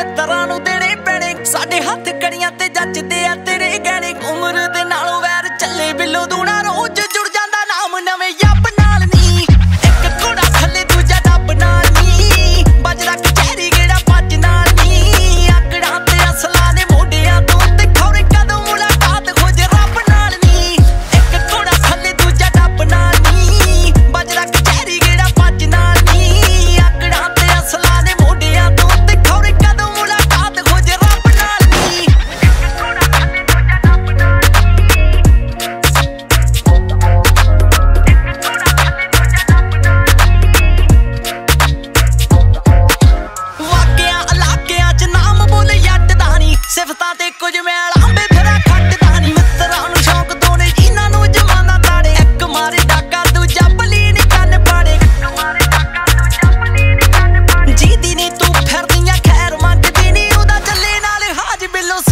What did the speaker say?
ਮਿੱਤਰਾਂ ਨੂੰ ਦੇਣੇ ਪੈਣੇ ਸਾਡੇ ਹੱਥ ਕੜੀਆਂ ਤੇ ਜੱਜਦੇ ਆ ਤੇਰੇ ਗਹਿਣੇ ਉਮਰ ਦੇ ਨਾਲੋਂ ਵੈਰ ਚੱਲੇ ਬਿੱਲੋ ਦੂਣਾ ਰੋਜ਼ ਜੁੜ ਜਾਂਦਾ ਨਾਮ ਨਵੇਂ ਯੱਬ ਨਾਲ ਨੀ ਇੱਕ ਘੋੜਾ ਥੱਲੇ ਦੂਜਾ ਡੱਬ ਨਾਲ ਨੀ ਵੱਜਦਾ ਕਚਹਿਰੀ ਗੇੜਾ ਭੱਜ ਨਾਲ ਨੀ ਆਕੜਾਂ ਤੇ ਅਸਲਾਂ ਦੇ ਮੋਢਿਆਂ ਤੋਂ ਤੇ ਖੌਰੇ ਕਦੋਂ ਮੁਲਾਕਾਤ ਖੋਜ ਰੱਬ ਨਾਲ ਨੀ ਇੱਕ ਘੋੜਾ ਥੱਲੇ ਦੂਜਾ ਡੱਬ ਨਾਲ ਨੀ ਵੱਜਦਾ ਕਚਹਿਰੀ ਗੇੜਾ ਭੱਜ ਨਾਲ ਨੀ ਆਕੜਾਂ ਤੇ ਅਸਲਾਂ ਦੇ ਮੋਢਿਆਂ ਤੋਂ ਤੇ ਖੌਰੇ ਕਦੋਂ ਮੁਲਾਕਾਤ ਖੋਜ ਰੱਬ ਨਾਲ ਨੀ ਇੱਕ ਘੋੜਾ ਥੱਲੇ ਦੂਜਾ ਡੱਬ ਨਾਲ ਸਿਫਤਾਂ ਤੇ ਕੁਝ ਮੈਲ ਆਂਬੇ ਫਿਰਾ ਖੱਟਦਾ ਨੀ ਮਿੱਤਰਾਂ ਨੂੰ ਸ਼ੌਂਕ ਤੋਂ ਨੇ ਜਿਨ੍ਹਾਂ ਨੂੰ ਜਮਾਨਾ ਤਾੜੇ ਇੱਕ ਮਾਰੇ ਡਾਕਾ ਦੂਜਾ ਪਲੀਨ ਕੰਨ ਪਾੜੇ ਜਿਹਦੀ ਨੀ ਤੂੰ ਫਿਰਦੀਆਂ ਖੈਰ ਮੰਗਦੀ ਨੀ ਉਹਦਾ ਚੱਲੇ ਨਾਲ ਹਾਜ ਬਿੱਲੋ